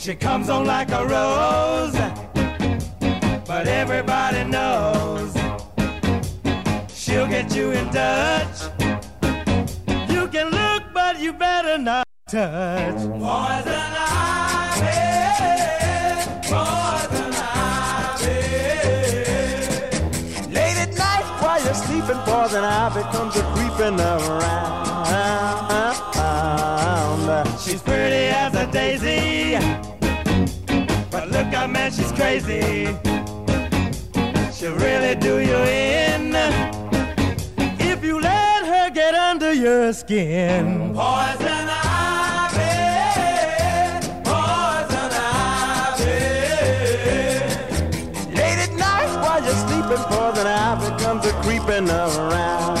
She comes on like a rose, but everybody knows she'll get you in touch. You can look, but you better not touch. Poison ivy, poison ivy. Late at night while you're sleeping, poison ivy comes a creeping around. She's pretty as a daisy, but look out, man, she's crazy. She'll really do you in if you let her get under your skin. Poison ivy, poison ivy. Late at night while you're sleeping, poison ivy comes a creeping around.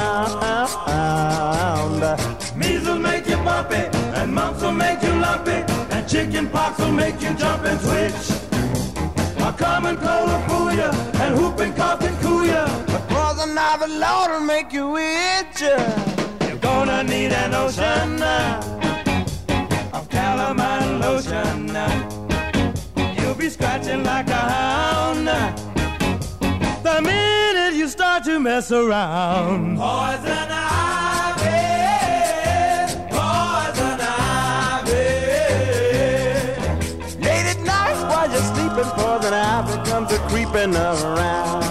Measles make you bumpy, and mumps will make you lumpy, and chicken pox will make you jump and twitch. A common cold will fool you, and whooping cough can cool you, but poison ivy, Lord, will make you itch. You're gonna need an ocean of calamine lotion. You'll be scratching like a hound the minute you start to mess around. Poison ivy, poison ivy. Late at night while you're sleeping, poison ivy comes a creeping around.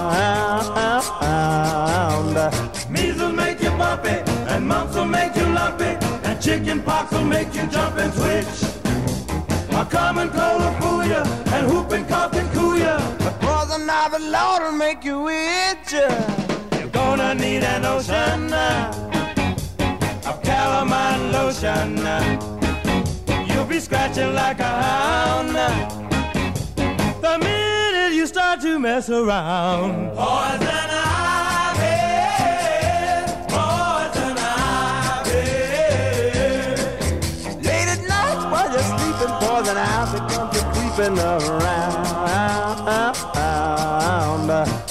Measles make you bumpy, and mumps will make you lumpy, and chicken pox will make you jump and twitch. A common cold will fool you, and whooping cough can cool you, but poison ivy, Lord, will make you itch. You're gonna need an ocean of calamine lotion. You'll be scratching like a hound the minute you start to mess around. Poison ivy, poison ivy. Late at night while you're sleeping, poison ivy comes a creeping around.